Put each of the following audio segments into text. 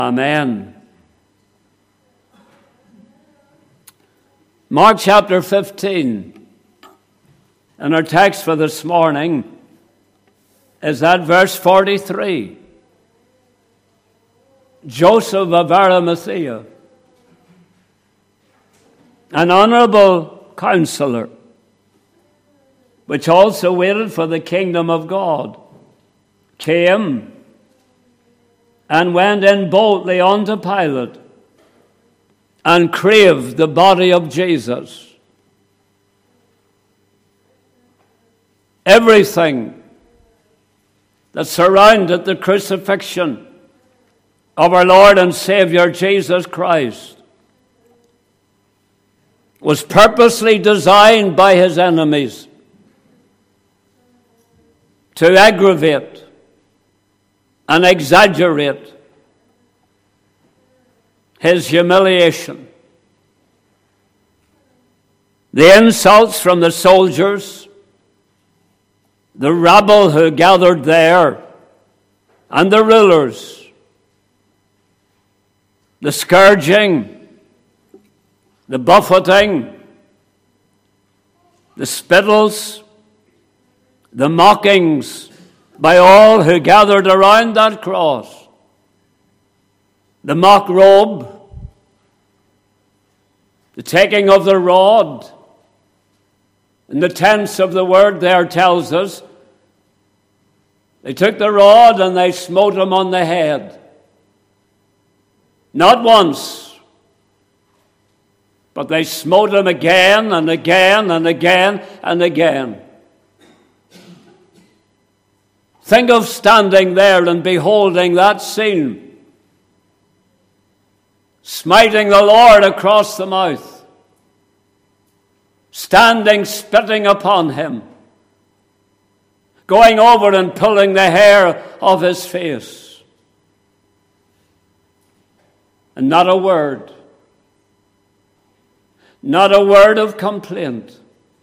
Amen. Mark chapter 15, and our text for this morning is at verse 43. Joseph of Arimathea, an honorable counselor, which also waited for the kingdom of God, came and went in boldly unto Pilate, and craved the body of Jesus. Everything that surrounded the crucifixion of our Lord and Savior Jesus Christ was purposely designed by his enemies to aggravate and exaggerate his humiliation. The insults from the soldiers, the rabble who gathered there, and the rulers, the scourging, the buffeting, the spittles, the mockings by all who gathered around that cross, the mock robe, the taking of the rod. In the tense of the word there tells us, they took the rod and they smote him on the head. Not once, but they smote him again and again and again and again. Think of standing there and beholding that scene, smiting the Lord across the mouth, standing spitting upon him, going over and pulling the hair of his face. And not a word of complaint,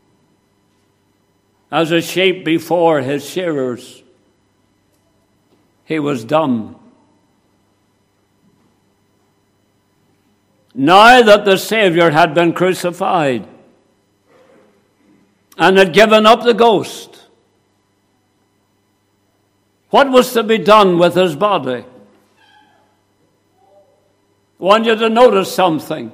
as a sheep before his shearers. He was dumb. Now that the Savior had been crucified and had given up the ghost, what was to be done with his body? I want you to notice something.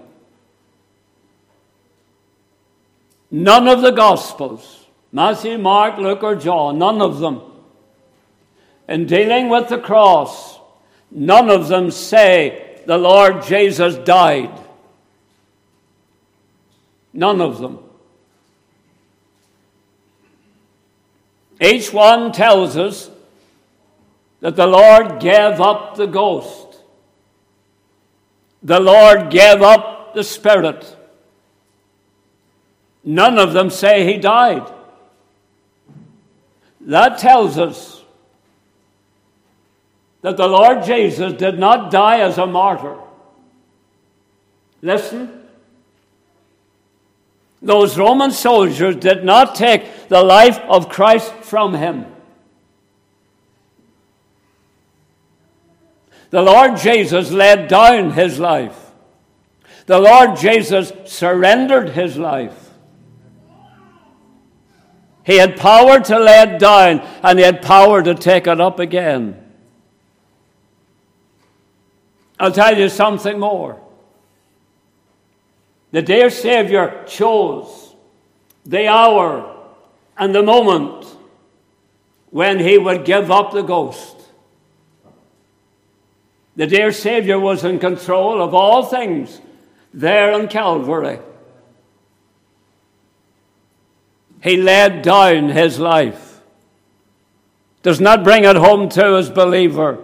None of the Gospels, Matthew, Mark, Luke, or John, none of them, in dealing with the cross, none of them say the Lord Jesus died. None of them. Each one tells us that the Lord gave up the ghost. The Lord gave up the spirit. None of them say he died. That tells us that the Lord Jesus did not die as a martyr. Listen. Those Roman soldiers did not take the life of Christ from him. The Lord Jesus laid down his life. The Lord Jesus surrendered his life. He had power to lay it down, and he had power to take it up again. I'll tell you something more. The dear Savior chose the hour and the moment when he would give up the ghost. The dear Savior was in control of all things there on Calvary. He laid down his life. Does not bring it home to his believer.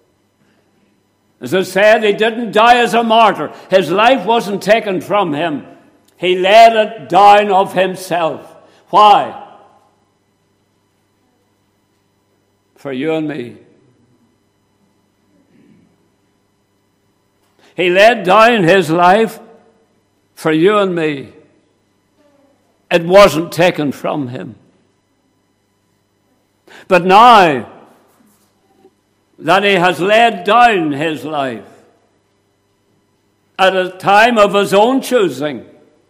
As I said, he didn't die as a martyr. His life wasn't taken from him. He laid it down of himself. Why? For you and me. He laid down his life for you and me. It wasn't taken from him. But now that he has laid down his life, at a time of his own choosing,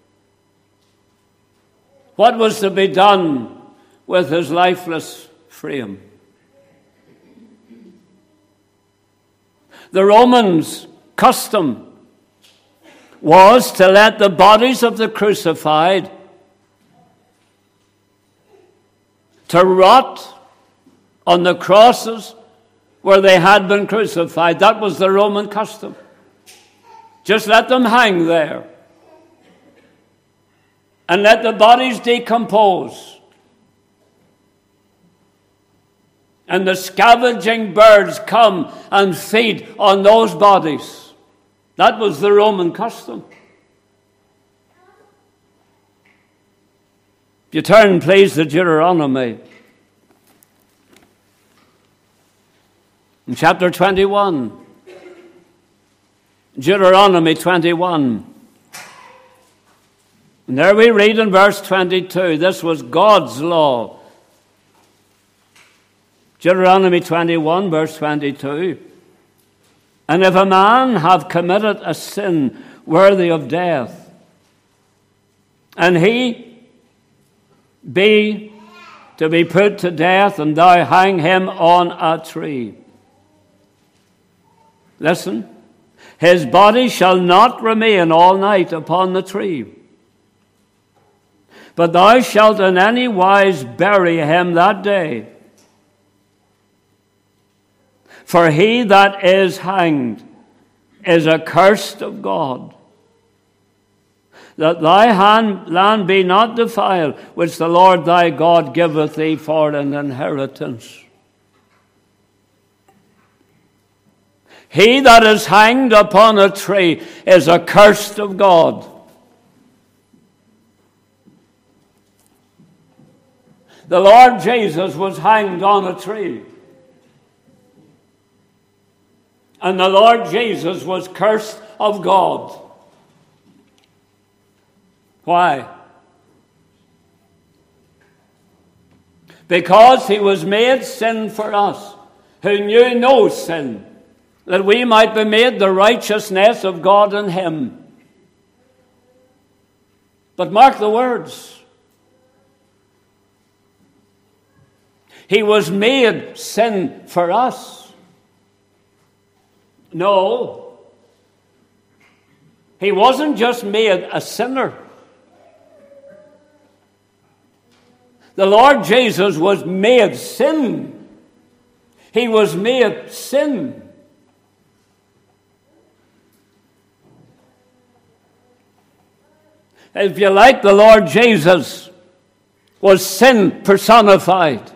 what was to be done with his lifeless frame. The Romans' custom was to let the bodies of the crucified to rot on the crosses where they had been crucified. That was the Roman custom. Just let them hang there and let the bodies decompose. And the scavenging birds come and feed on those bodies. That was the Roman custom. If you turn, please, to Deuteronomy. In chapter 21. Deuteronomy 21. And there we read in verse 22, this was God's law. Deuteronomy 21, verse 22. And if a man have committed a sin worthy of death, and he be to be put to death, and thou hang him on a tree. Listen, his body shall not remain all night upon the tree, but thou shalt in any wise bury him that day. For he that is hanged is accursed of God, that thy land be not defiled, which the Lord thy God giveth thee for an inheritance. He that is hanged upon a tree is accursed of God. The Lord Jesus was hanged on a tree. And the Lord Jesus was cursed of God. Why? Because he was made sin for us, who knew no sin, that we might be made the righteousness of God in him. But mark the words. He was made sin for us. No, he wasn't just made a sinner. The Lord Jesus was made sin. He was made sin. If you like, the Lord Jesus was sin personified.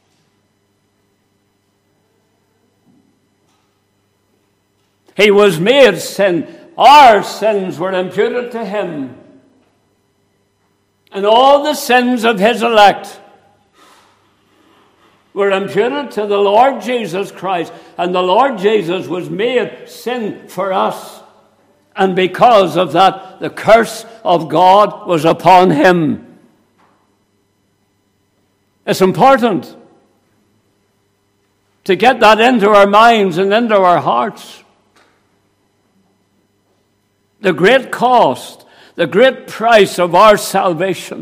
He was made sin. Our sins were imputed to him. And all the sins of his elect were imputed to the Lord Jesus Christ. And the Lord Jesus was made sin for us. And because of that, the curse of God was upon him. It's important to get that into our minds and into our hearts. The great cost, the great price of our salvation.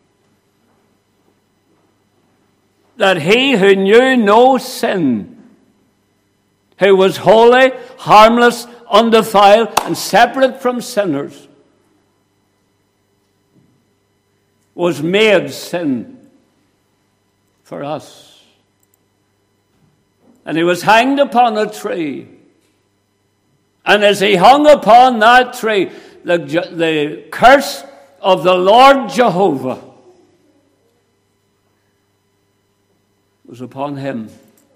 That he who knew no sin, who was holy, harmless, undefiled, and separate from sinners, was made sin for us. And he was hanged upon a tree. And as he hung upon that tree, the curse of the Lord Jehovah was upon him,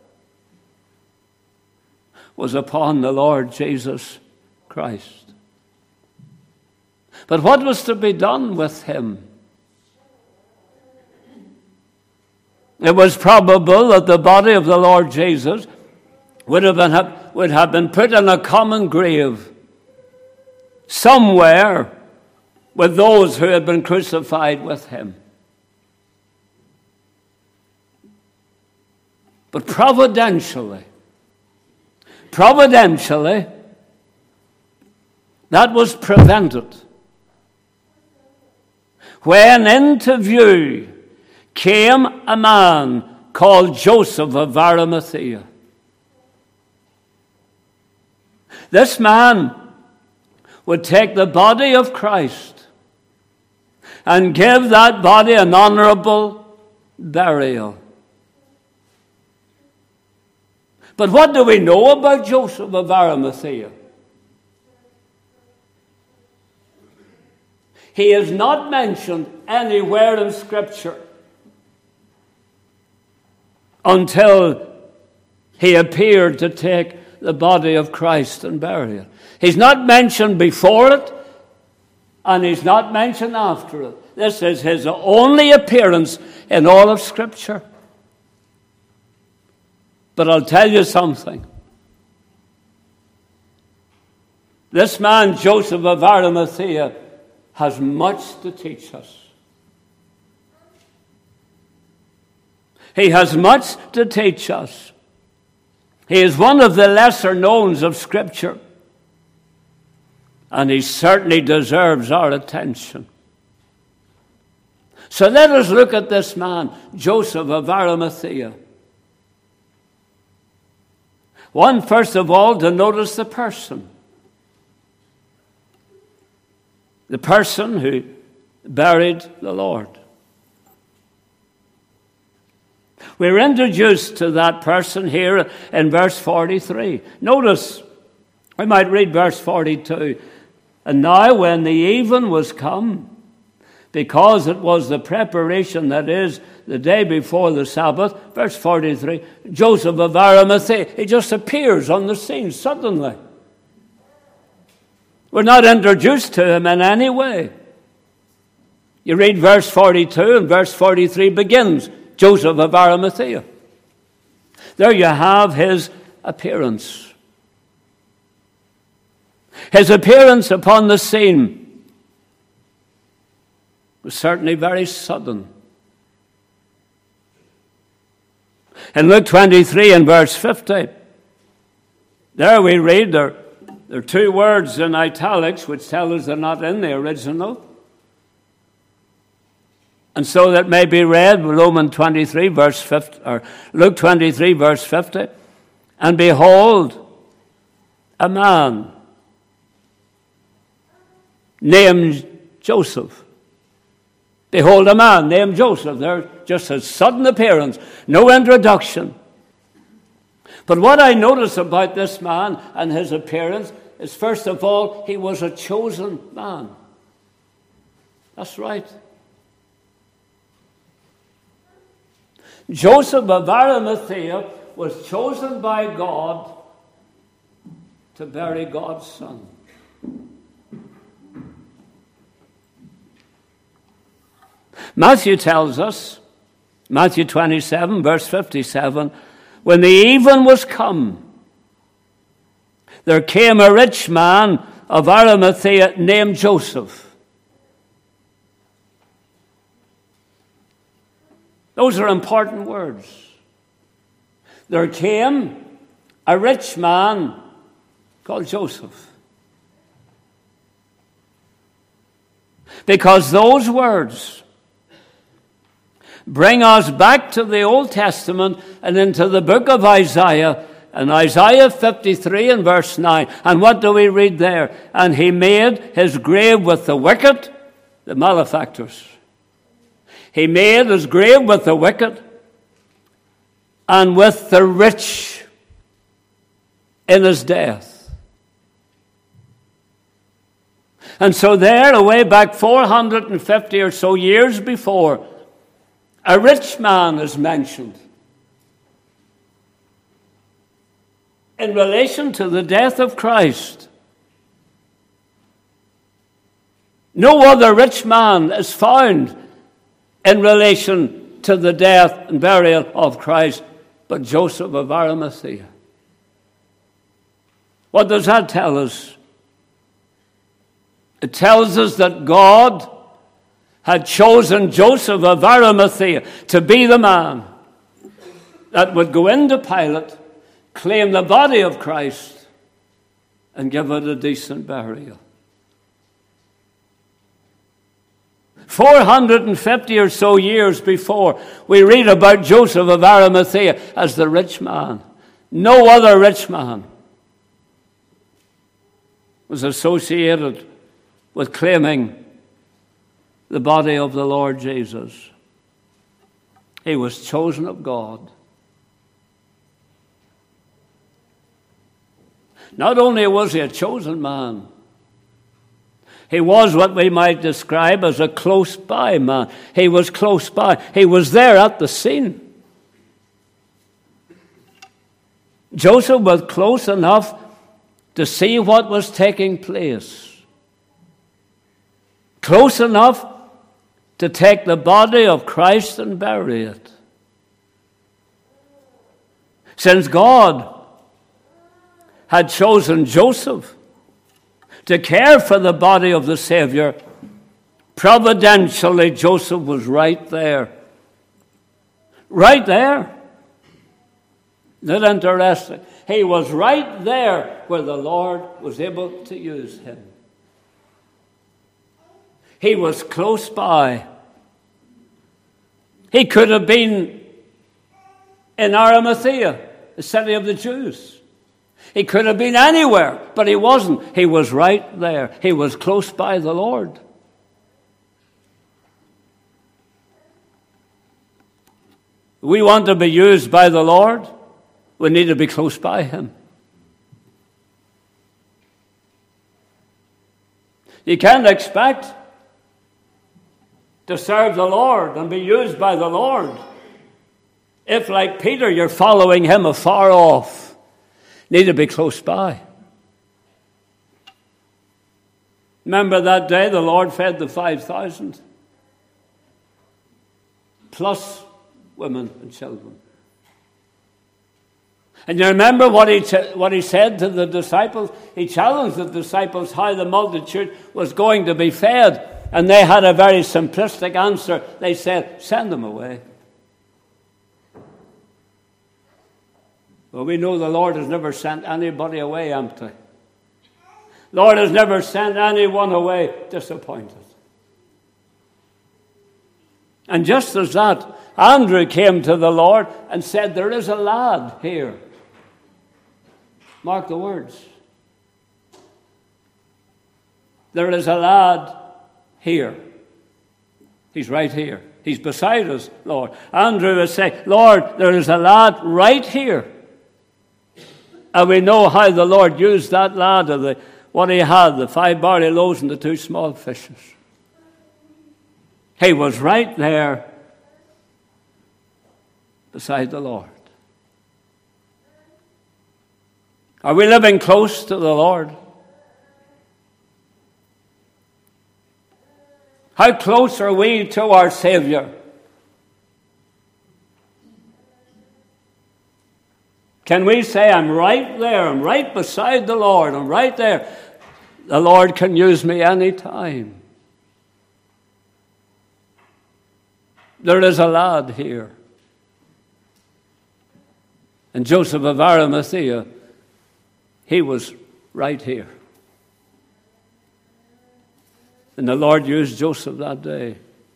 was upon the Lord Jesus Christ. But what was to be done with him? It was probable that the body of the Lord Jesus would have been put in a common grave somewhere with those who had been crucified with him. But providentially, That was prevented when into view came a man called Joseph of Arimathea. This man would take the body of Christ and give that body an honorable burial. But what do we know about Joseph of Arimathea? He is not mentioned anywhere in Scripture until he appeared to take the body of Christ and bury it. He's not mentioned before it, and he's not mentioned after it. This is his only appearance in all of Scripture. But I'll tell you something. This man, Joseph of Arimathea, has much to teach us. He has much to teach us. He is one of the lesser knowns of Scripture, and he certainly deserves our attention. So let us look at this man, Joseph of Arimathea. One, first of all, to notice the person. The person who buried the Lord. We're introduced to that person here in verse 43. Notice, we might read verse 42. And now when the even was come, because it was the preparation, that is, the day before the Sabbath, verse 43, Joseph of Arimathea, he just appears on the scene suddenly. We're not introduced to him in any way. You read verse 42 and verse 43 begins, Joseph of Arimathea. There you have his appearance. His appearance upon the scene was certainly very sudden. In Luke 23 and verse 50, there we read, there are two words in italics which tell us they're not in the original. And so that may be read, Luke 23 verse 50. And behold, a man named Joseph. Behold, a man named Joseph. There, just a sudden appearance, no introduction. But what I notice about this man and his appearance is, first of all, he was a chosen man. That's right. Joseph of Arimathea was chosen by God to bury God's Son. Matthew tells us, Matthew 27, verse 57, when the even was come, there came a rich man of Arimathea named Joseph. Those are important words. There came a rich man called Joseph. Because those words bring us back to the Old Testament and into the book of Isaiah, and Isaiah 53 and verse 9. And what do we read there? And he made his grave with the wicked, the malefactors. He made his grave with the wicked and with the rich in his death. And so there, away back 450 or so years before, a rich man is mentioned in relation to the death of Christ. No other rich man is found in relation to the death and burial of Christ but Joseph of Arimathea. What does that tell us? It tells us that God had chosen Joseph of Arimathea to be the man that would go into Pilate, claim the body of Christ, and give it a decent burial. 450 or so years before, we read about Joseph of Arimathea as the rich man. No other rich man was associated with claiming the body of the Lord Jesus. He was chosen of God. Not only was he a chosen man, he was what we might describe as a close-by man. He was close by. He was there at the scene. Joseph was close enough to see what was taking place. Close enough to take the body of Christ and bury it. Since God had chosen Joseph to care for the body of the Savior, providentially Joseph was right there. Right there. Isn't that interesting? He was right there where the Lord was able to use him. He was close by. He could have been in Arimathea, the city of the Jews. He could have been anywhere, but he wasn't. He was right there. He was close by the Lord. We want to be used by the Lord. We need to be close by him. You can't expect to serve the Lord and be used by the Lord if, like Peter, you're following him afar off. Need to be close by. Remember that day the Lord fed the 5,000 plus women and children. And you remember what he said to the disciples? He challenged the disciples how the multitude was going to be fed. And they had a very simplistic answer. They said, send them away. Well, we know the Lord has never sent anybody away empty. Lord has never sent anyone away disappointed. And just as that, Andrew came to the Lord and said, there is a lad here. Mark the words. There is a lad here. He's right here. He's beside us, Lord. Andrew is saying, Lord, there is a lad right here. And we know how the Lord used that lad of what he had, the 5 barley loaves and the 2 small fishes. He was right there beside the Lord. Are we living close to the Lord? How close are we to our Savior? Can we say, I'm right there, I'm right beside the Lord, I'm right there. The Lord can use me anytime. There is a lad here. And Joseph of Arimathea, he was right here. And the Lord used Joseph that day.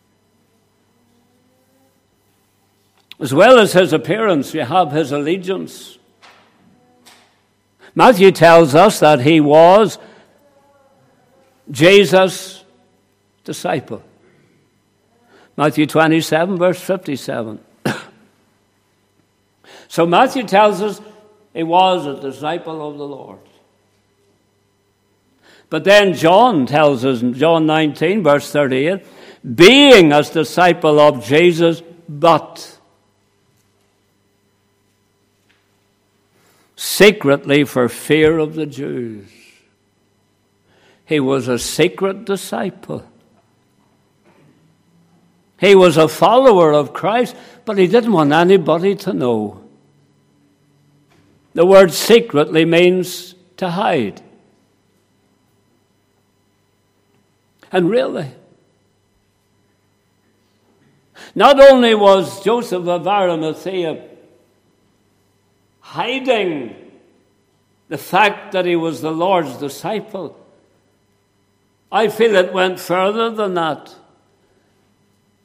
As well as his appearance, you have his allegiance. Matthew tells us that he was Jesus' disciple. Matthew 27, verse 57. So Matthew tells us he was a disciple of the Lord. But then John tells us in John 19, verse 38, being a disciple of Jesus, but secretly for fear of the Jews. He was a secret disciple. He was a follower of Christ, but he didn't want anybody to know. The word secretly means to hide. And really, not only was Joseph of Arimathea hiding the fact that he was the Lord's disciple, I feel it went further than that.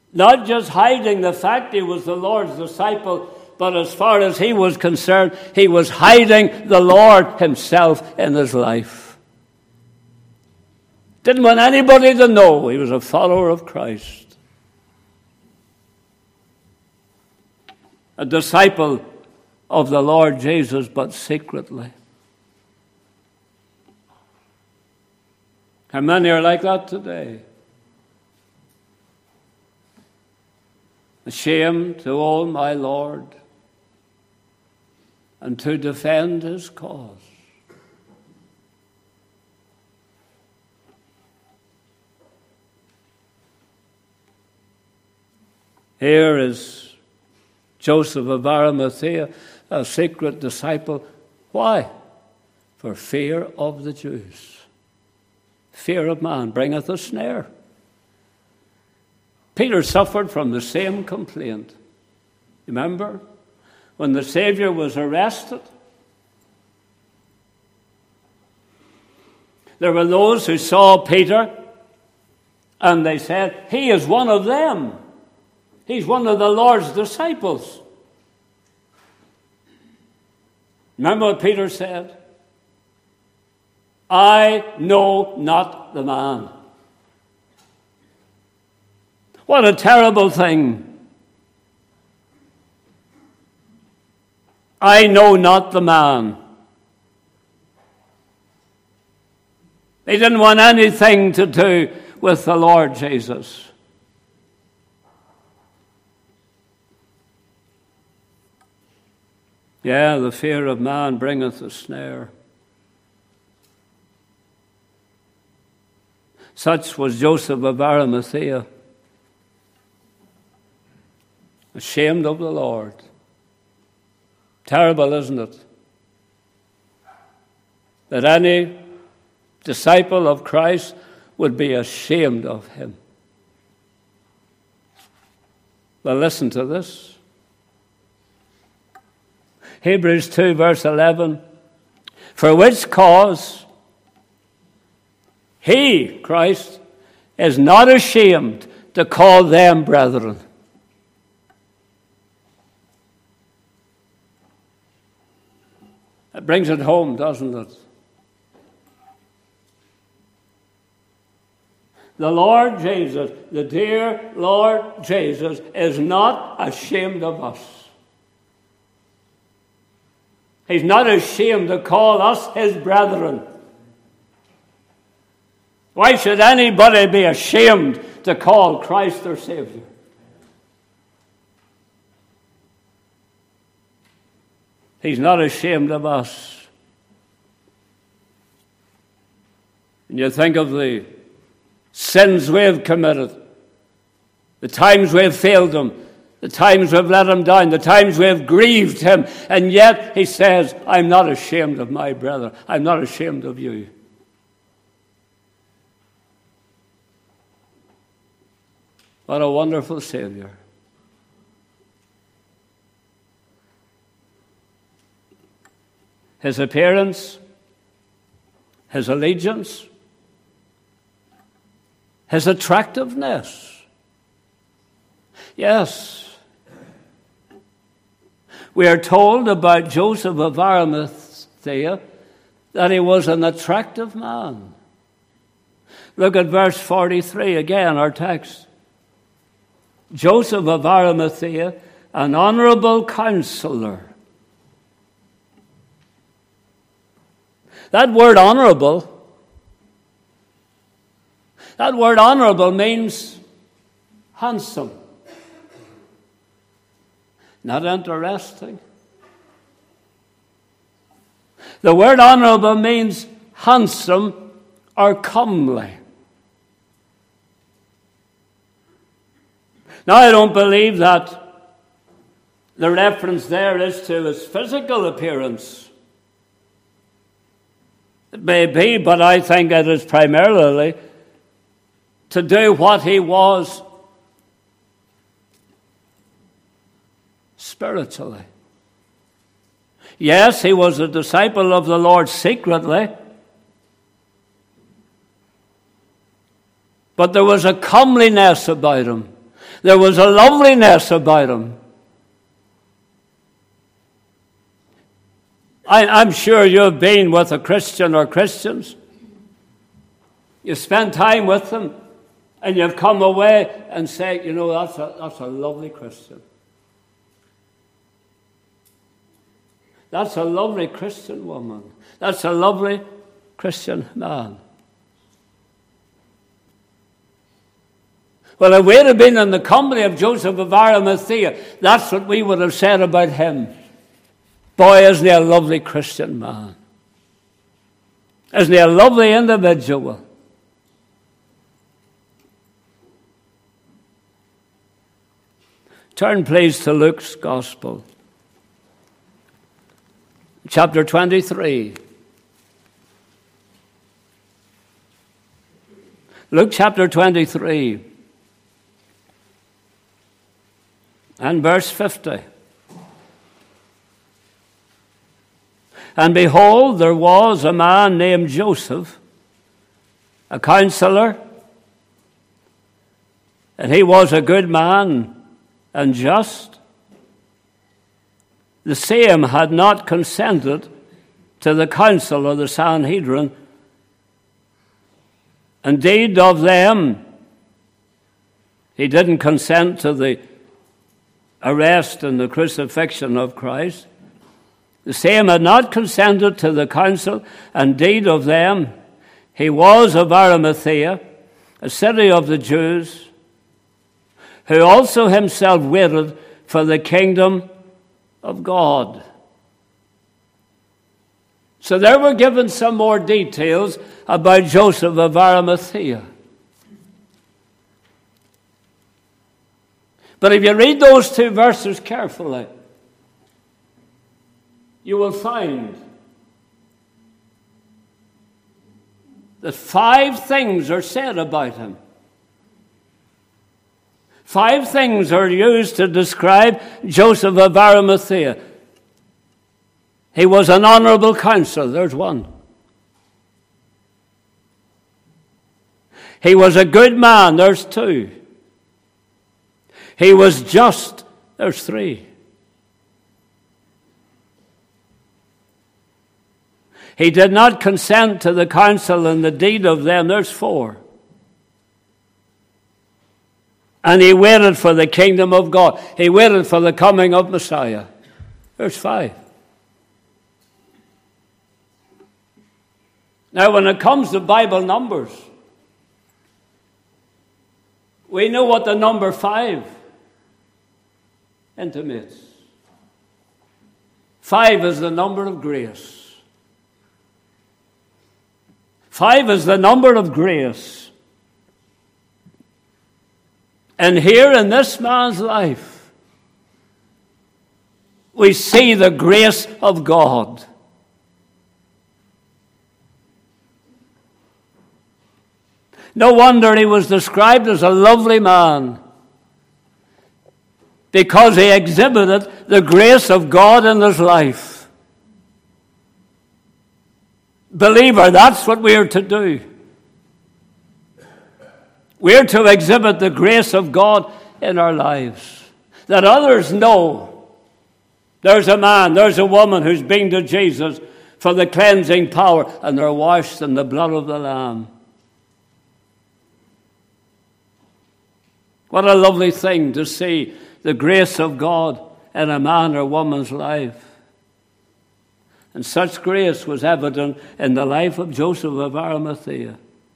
Not just hiding the fact he was the Lord's disciple, but as far as he was concerned, he was hiding the Lord himself in his life. Didn't want anybody to know he was a follower of Christ. A disciple of the Lord Jesus, but secretly. How many are like that today? Ashamed to own my Lord and to defend his cause. Here is Joseph of Arimathea, a secret disciple. Why? For fear of the Jews. Fear of man bringeth a snare. Peter suffered from the same complaint. Remember? When the Savior was arrested, there were those who saw Peter and they said, he is one of them. He's one of the Lord's disciples. Remember what Peter said? I know not the man. What a terrible thing. I know not the man. He didn't want anything to do with the Lord Jesus. Yeah, the fear of man bringeth a snare. Such was Joseph of Arimathea, ashamed of the Lord. Terrible, isn't it? That any disciple of Christ would be ashamed of him. Well, listen to this. Hebrews 2, verse 11. For which cause he, Christ, is not ashamed to call them brethren. It brings it home, doesn't it? The Lord Jesus, the dear Lord Jesus, is not ashamed of us. He's not ashamed to call us his brethren. Why should anybody be ashamed to call Christ their Savior? He's not ashamed of us. And you think of the sins we have committed, the times we have failed him, the times we've let him down, the times we have grieved him, and yet he says, I'm not ashamed of my brother. I'm not ashamed of you. What a wonderful Savior. His appearance, his allegiance, his attractiveness. Yes. We are told about Joseph of Arimathea that he was an attractive man. Look at verse 43 again, our text. Joseph of Arimathea, an honorable counselor. That word honorable means handsome. Not interesting. The word honorable means handsome or comely. Now, I don't believe that the reference there is to his physical appearance. It may be, but I think it is primarily to do what he was spiritually. Yes, he was a disciple of the Lord secretly, but there was a comeliness about him. There was a loveliness about him. I'm sure you've been with a Christian or Christians. You spend time with them, and you've come away and say, you know, that's a lovely Christian. That's a lovely Christian woman. That's a lovely Christian man. Well, if we'd have been in the company of Joseph of Arimathea, that's what we would have said about him. Boy, isn't he a lovely Christian man? Isn't he a lovely individual? Turn, please, to Luke's Gospel, chapter 23. Luke chapter 23 and verse 50. And behold, there was a man named Joseph, a counselor, and he was a good man and just. The same had not consented to the council of the Sanhedrin. Indeed, of them, he didn't consent to the arrest and the crucifixion of Christ. The same had not consented to the council. Indeed, of them, he was of Arimathea, a city of the Jews, who also himself waited for the kingdom of God. So there we're given some more details about Joseph of Arimathea. But if you read those two verses carefully, you will find that 5 things are said about him. 5 things are used to describe Joseph of Arimathea. He was an honorable counselor. There's 1. He was a good man. There's 2. He was just. There's 3. He did not consent to the counsel and the deed of them. There's 4. And he waited for the kingdom of God. He waited for the coming of Messiah. There's 5. Now, when it comes to Bible numbers, we know what the number 5 intimates. 5 is the number of grace. 5 is the number of grace. And here in this man's life, we see the grace of God. No wonder he was described as a lovely man, because he exhibited the grace of God in his life. Believer, that's what we are to do. We're to exhibit the grace of God in our lives, that others know there's a man, there's a woman who's been to Jesus for the cleansing power, and they're washed in the blood of the Lamb. What a lovely thing to see the grace of God in a man or woman's life. And such grace was evident in the life of Joseph of Arimathea.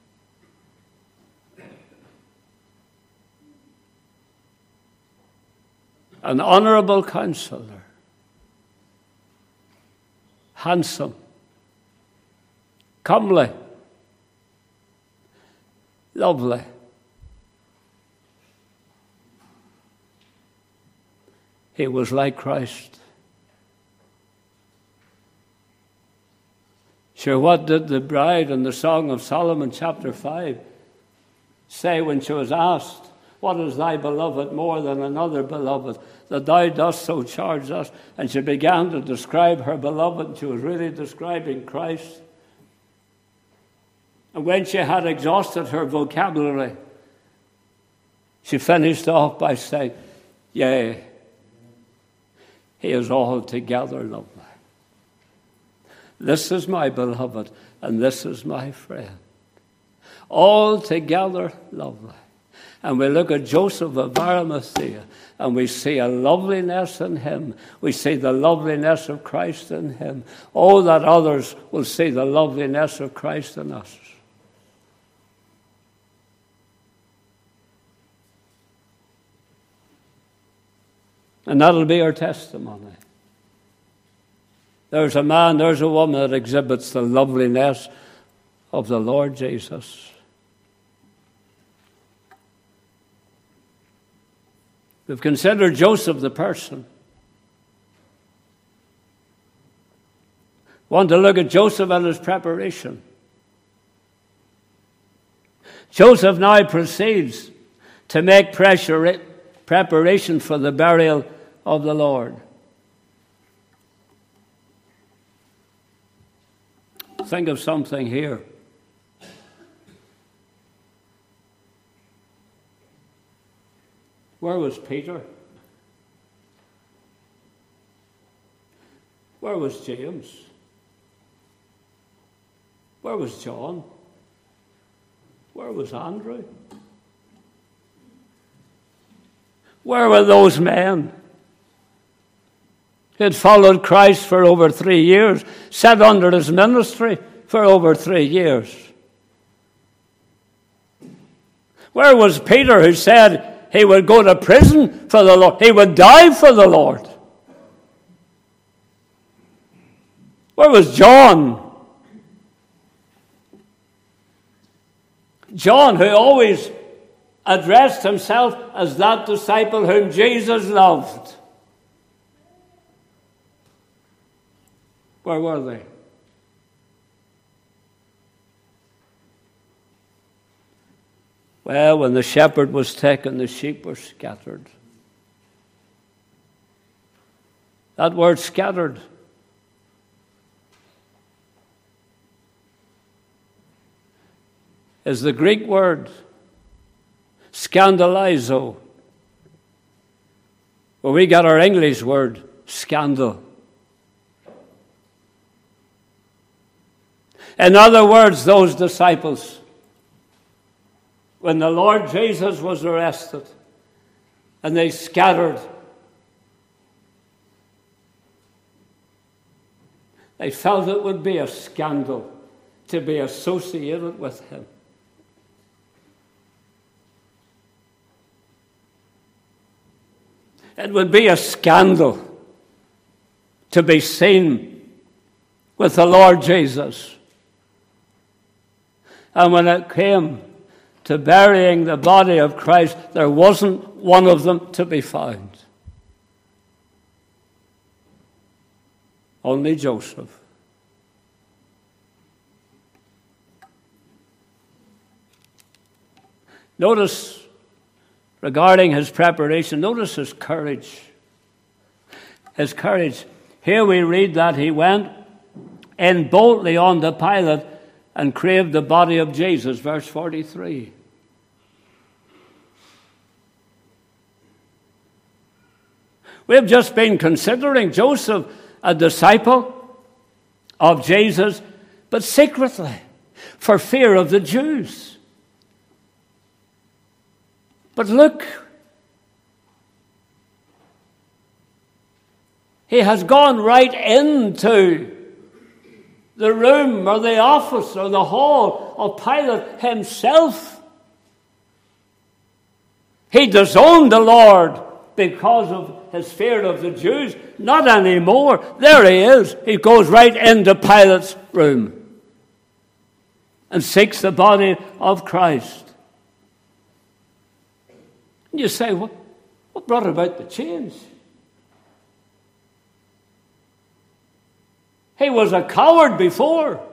An honorable counselor, handsome, comely, lovely. He was like Christ. Sure, what did the bride in the Song of Solomon, chapter 5, say when she was asked, "What is thy beloved more than another beloved, that thou dost so charge us?" And she began to describe her beloved, and she was really describing Christ. And when she had exhausted her vocabulary, She finished off by saying, yea, he is altogether lovely. This is my beloved, and this is my friend. Altogether lovely. And we look at Joseph of Arimathea, and we see a loveliness in him. We see the loveliness of Christ in him. Oh, that others will see the loveliness of Christ in us. And that'll be our testimony. There's a man, there's a woman that exhibits the loveliness of the Lord Jesus. We've considered Joseph the person. Want to look at Joseph and his preparation. Joseph now proceeds to make preparation for the burial of the Lord. Think of something here. Where was Peter? Where was James? Where was John? Where was Andrew? Where were those men who had followed Christ for over 3 years, sat under his ministry for over 3 years? Where was Peter, who said he would go to prison for the Lord? He would die for the Lord. Where was John? John, who always addressed himself as that disciple whom Jesus loved. Where were they? Well, when the shepherd was taken, the sheep were scattered. That word scattered is the Greek word scandalizo, where we got our English word scandal. In other words, those disciples, when the Lord Jesus was arrested and they scattered, they felt it would be a scandal to be associated with him. It would be a scandal to be seen with the Lord Jesus. And when it came to burying the body of Christ, there wasn't one of them to be found. Only Joseph. Notice, regarding his preparation, notice his courage. His courage. Here we read that he went in boldly unto Pilate and craved the body of Jesus, verse 43. We've just been considering Joseph a disciple of Jesus, but secretly, for fear of the Jews. But look, he has gone right into the room or the office or the hall of Pilate himself. He disowned the Lord because of his fear of the Jews. Not anymore. There he is. He goes right into Pilate's room and seeks the body of Christ. And you say, what brought about the change? He was a coward before,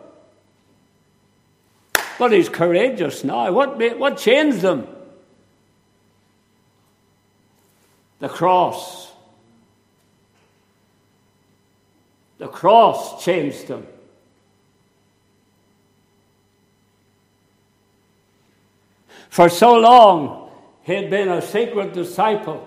but he's courageous now. What changed him? The cross. The cross changed him. For so long, He had been a secret disciple.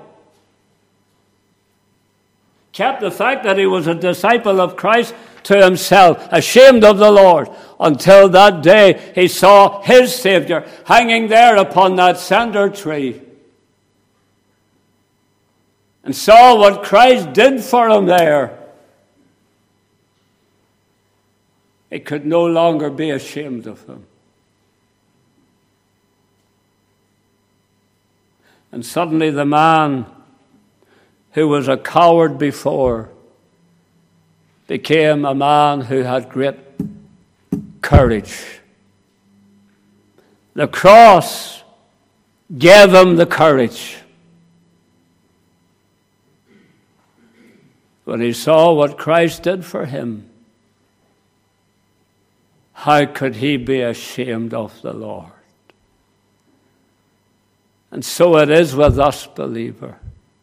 Kept the fact that he was a disciple of Christ to himself, ashamed of the Lord, until that day he saw his Savior hanging there upon that cedar tree, and saw what Christ did for him there. He could no longer be ashamed of him. And suddenly the man who was a coward before became a man who had great courage. The cross gave him the courage. When he saw what Christ did for him, how could he be ashamed of the Lord? And so it is with us, believer.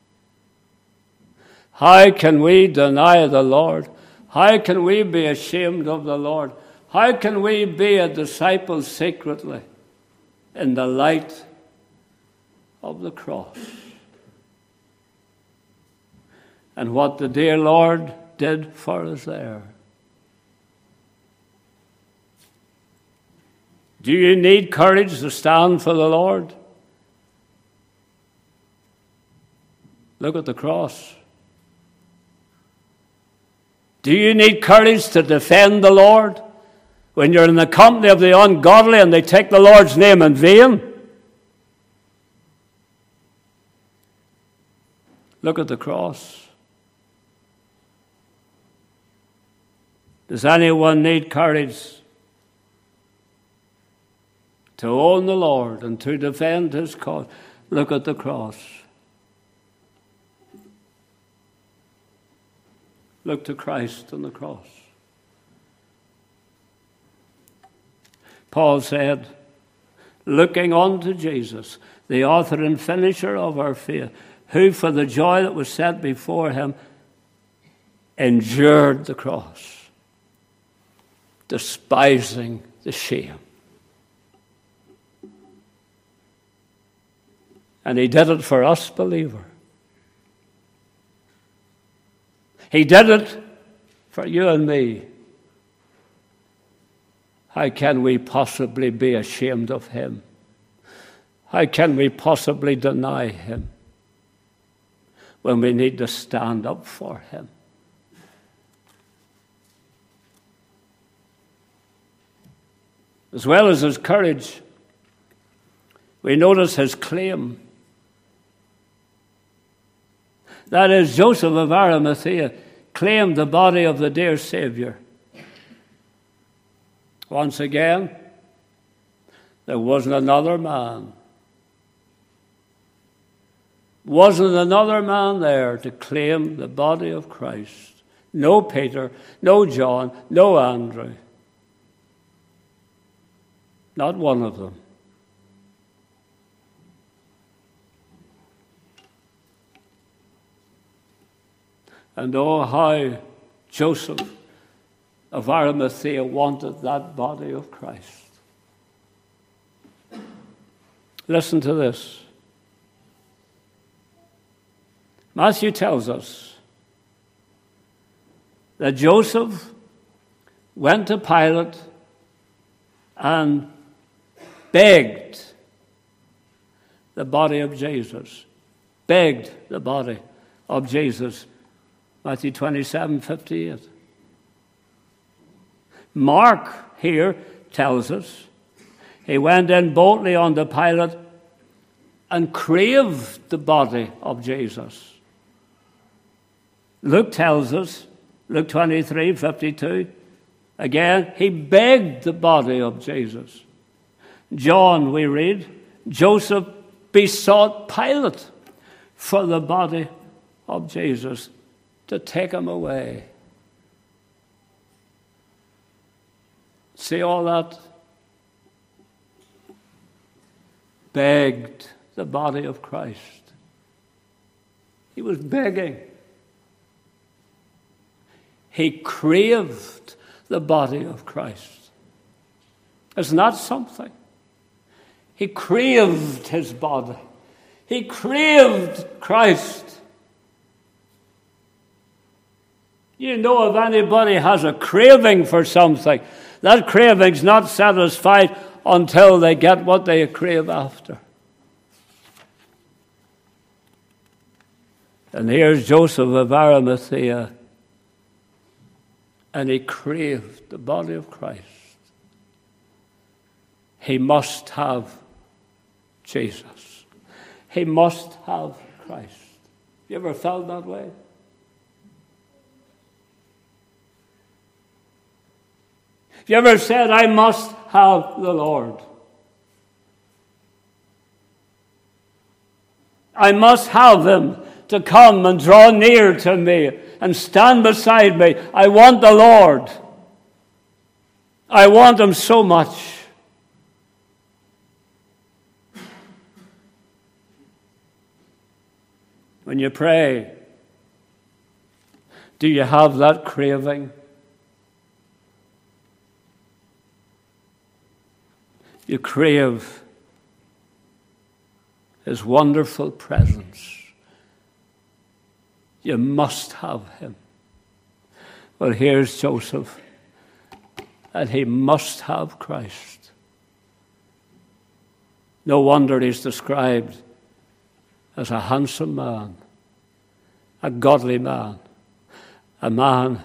How can we deny the Lord? How can we be ashamed of the Lord? How can we be a disciple secretly in the light of the cross? And what the dear Lord did for us there. Do you need courage to stand for the Lord? Look at the cross. Do you need courage to defend the Lord when you're in the company of the ungodly and they take the Lord's name in vain? Look at the cross. Does anyone need courage to own the Lord and to defend his cause? Look at the cross. Look to Christ on the cross. Paul said, looking unto Jesus, the author and finisher of our faith, who for the joy that was set before him endured the cross, despising the shame. And he did it for us, believer. He did it for you and me. How can we possibly be ashamed of him? How can we possibly deny him when we need to stand up for him? As well as his courage, we notice his claim. That is, Joseph of Arimathea claimed the body of the dear Savior. Once again, there wasn't another man. Wasn't another man there to claim the body of Christ. No Peter, no John, no Andrew. Not one of them. And oh, how Joseph of Arimathea wanted that body of Christ. Listen to this. Matthew tells us that Joseph went to Pilate and begged the body of Jesus. Begged the body of Jesus. Matthew 27:58. Mark here tells us he went in boldly unto Pilate and craved the body of Jesus. Luke tells us, Luke 23:52, again, he begged the body of Jesus. John, we read, Joseph besought Pilate for the body of Jesus to take him away. See all that? Begged the body of Christ. He was begging. He craved the body of Christ. It's not something. He craved his body. He craved Christ. You know, if anybody has a craving for something, that craving's not satisfied until they get what they crave after. And here's Joseph of Arimathea, and he craved the body of Christ. He must have Jesus. He must have Christ. You ever felt that way? Have you ever said, I must have the Lord? I must have him to come and draw near to me and stand beside me. I want the Lord. I want him so much. When you pray, do you have that craving? You crave his wonderful presence. You must have him. Well, here's Joseph, and he must have Christ. No wonder he's described as a handsome man, a godly man, a man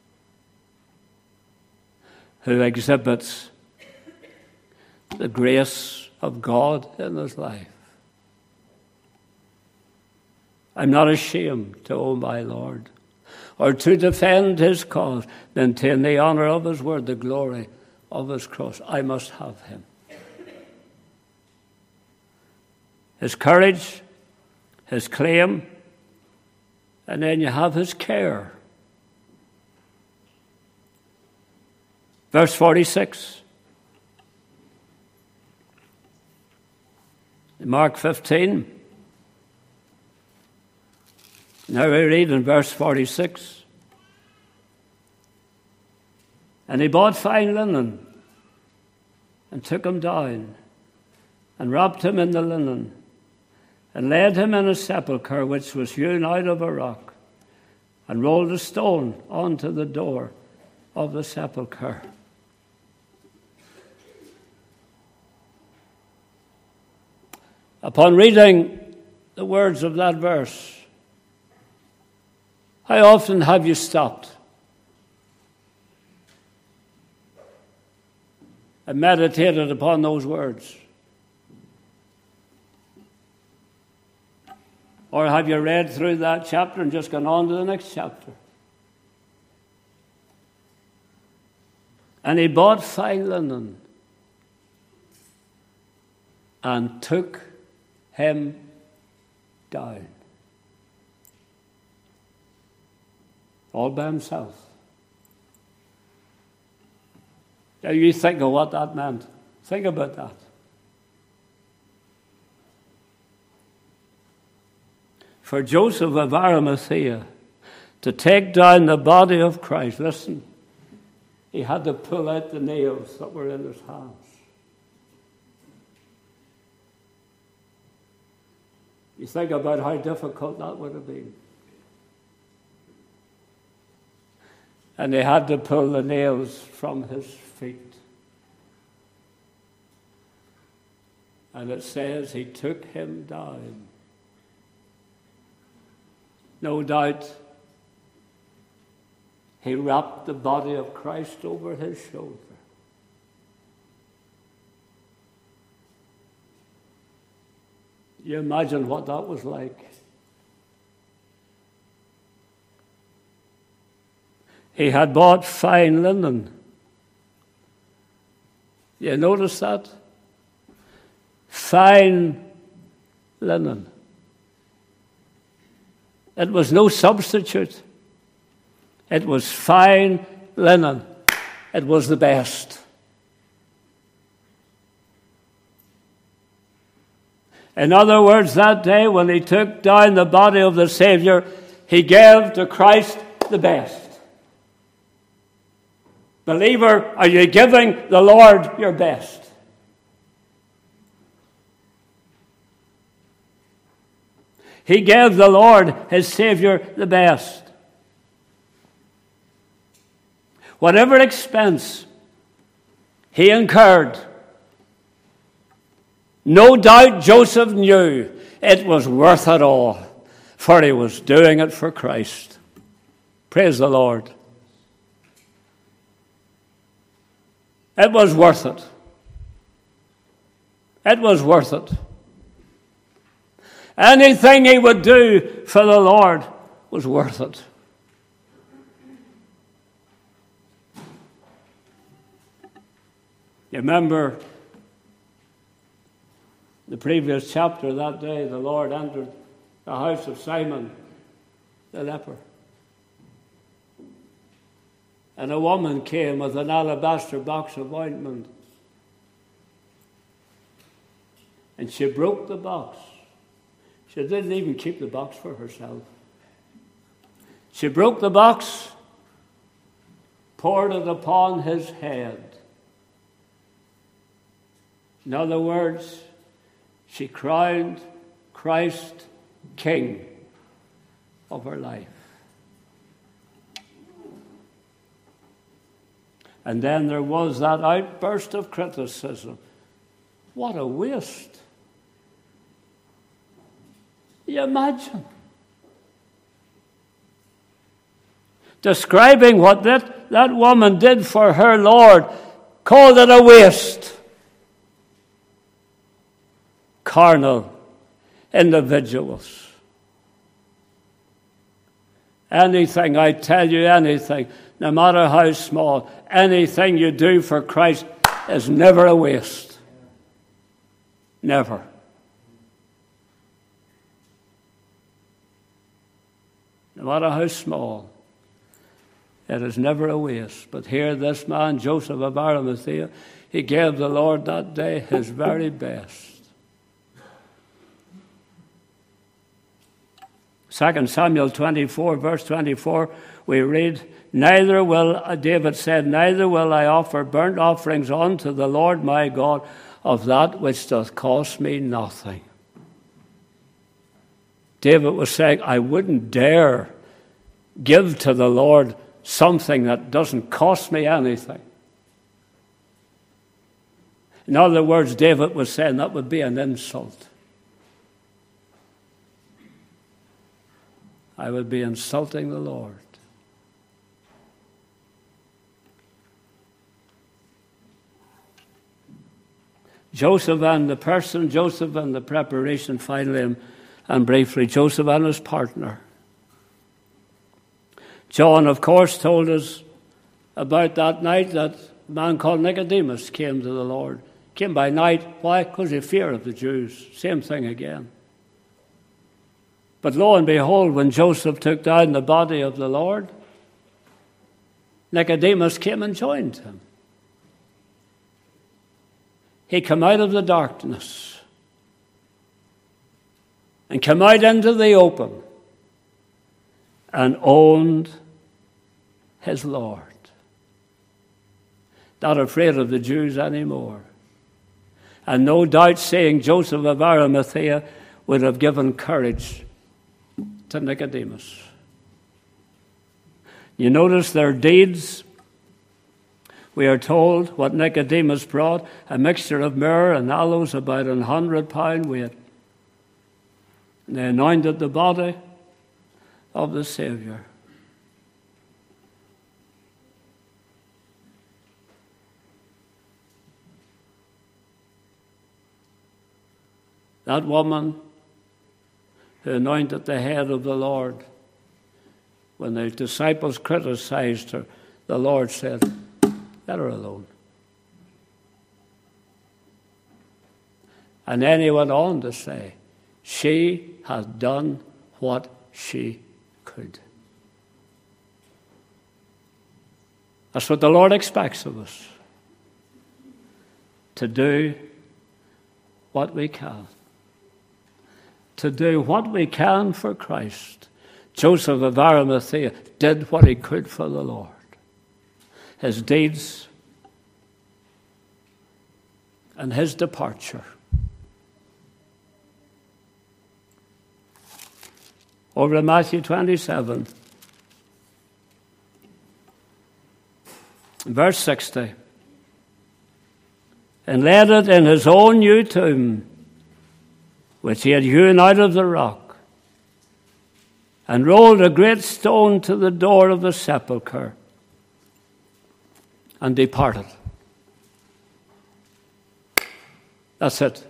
who exhibits the grace of God in his life. I'm not ashamed to owe my Lord, or to defend his cause, maintain the honor of his word, the glory of his cross. I must have him. His courage, his claim, and then you have his care. Verse 46. In Mark 15. Now we read in verse 46. And he bought fine linen and took him down and wrapped him in the linen and laid him in a sepulchre which was hewn out of a rock and rolled a stone onto the door of the sepulchre. Upon reading the words of that verse, how often have you stopped and meditated upon those words? Or have you read through that chapter and just gone on to the next chapter? And he bought fine linen and took him down. All by himself. Now you think of what that meant. Think about that. For Joseph of Arimathea to take down the body of Christ, listen, he had to pull out the nails that were in his hands. You think about how difficult that would have been. And they had to pull the nails from his feet. And it says he took him down. No doubt he wrapped the body of Christ over his shoulder. You imagine what that was like. He had bought fine linen. You notice that? Fine linen. It was no substitute. It was fine linen. It was the best. In other words, that day when he took down the body of the Savior, he gave to Christ the best. Believer, are you giving the Lord your best? He gave the Lord, his Savior, the best. Whatever expense he incurred, no doubt Joseph knew it was worth it all, for he was doing it for Christ. Praise the Lord. It was worth it. It was worth it. Anything he would do for the Lord was worth it. You remember the previous chapter, that day the Lord entered the house of Simon the leper. And a woman came with an alabaster box of ointment. And she broke the box. She didn't even keep the box for herself. She broke the box, poured it upon his head. In other words, she crowned Christ King of her life. And then there was that outburst of criticism. What a waste. You imagine. Describing what that woman did for her Lord, called it a waste. Carnal individuals. Anything, I tell you, anything, no matter how small, anything you do for Christ is never a waste. Never. No matter how small, it is never a waste. But here this man, Joseph of Arimathea, he gave the Lord that day his very best. 2 Samuel 24, verse 24, we read, David said, neither will I offer burnt offerings unto the Lord my God of that which doth cost me nothing. David was saying, I wouldn't dare give to the Lord something that doesn't cost me anything. In other words, David was saying that would be an insult. I would be insulting the Lord. Joseph and the preparation finally, and briefly, Joseph and his partner. John, of course, told us about that night that a man called Nicodemus came to the Lord. Came by night. Why? Because of fear of the Jews. Same thing again. But lo and behold, when Joseph took down the body of the Lord, Nicodemus came and joined him. He came out of the darkness and came out into the open and owned his Lord. Not afraid of the Jews anymore. And no doubt seeing Joseph of Arimathea would have given courage to Nicodemus. You notice their deeds. We are told what Nicodemus brought, a mixture of myrrh and aloes, about 100 pound weight. And they anointed the body of the Savior. That woman who anointed the head of the Lord, when the disciples criticized her, the Lord said, let her alone. And then he went on to say, she has done what she could. That's what the Lord expects of us. To do what we can. To do what we can for Christ. Joseph of Arimathea did what he could for the Lord. His deeds and his departure. Over to Matthew 27. Verse 60. And laid it in his own new tomb, which he had hewn out of the rock, and rolled a great stone to the door of the sepulchre, and departed. That's it.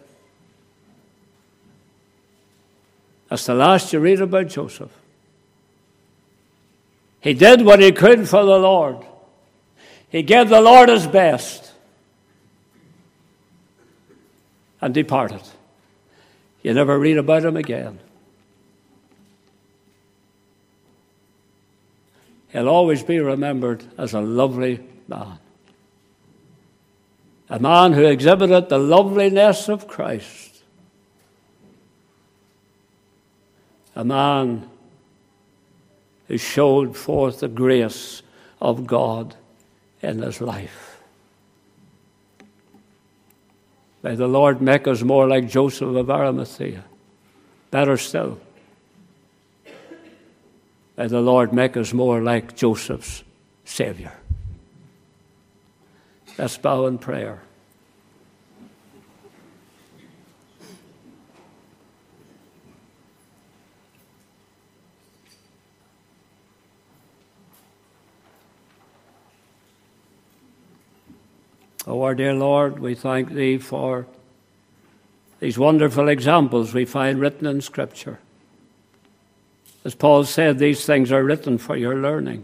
That's the last you read about Joseph. He did what he could for the Lord. He gave the Lord his best and departed. You never read about him again. He'll always be remembered as a lovely man. A man who exhibited the loveliness of Christ. A man who showed forth the grace of God in his life. May the Lord make us more like Joseph of Arimathea. Better still, may the Lord make us more like Joseph's Savior. Let's bow in prayer. Oh, our dear Lord, we thank Thee for these wonderful examples we find written in Scripture. As Paul said, these things are written for your learning.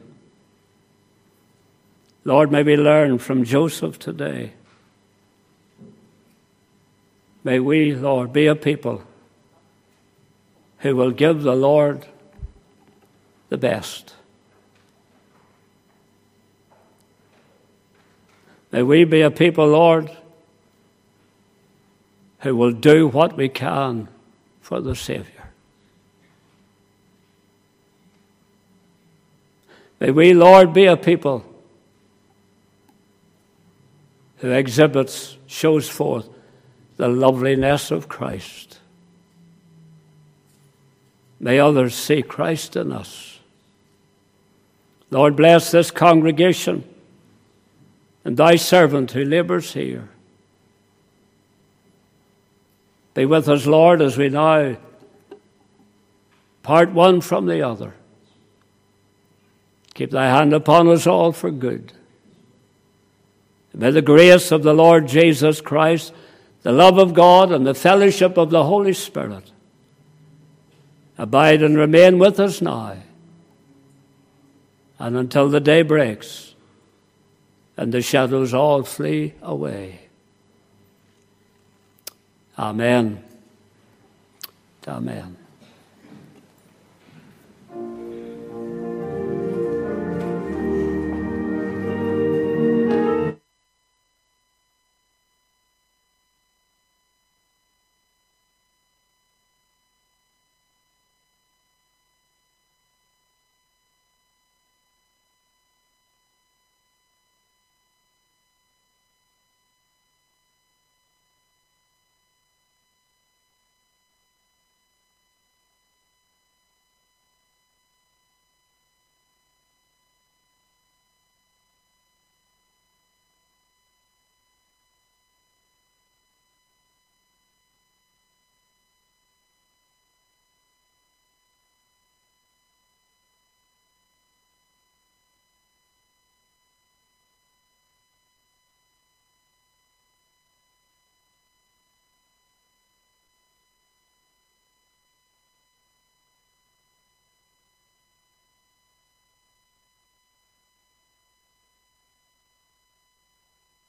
Lord, may we learn from Joseph today. May we, Lord, be a people who will give the Lord the best. May we be a people, Lord, who will do what we can for the Savior. May we, Lord, be a people who shows forth the loveliness of Christ. May others see Christ in us. Lord, bless this congregation and thy servant who labors here. Be with us, Lord, as we now part one from the other. Keep thy hand upon us all for good. May the grace of the Lord Jesus Christ, the love of God, and the fellowship of the Holy Spirit abide and remain with us now and until the day breaks and the shadows all flee away. Amen. Amen.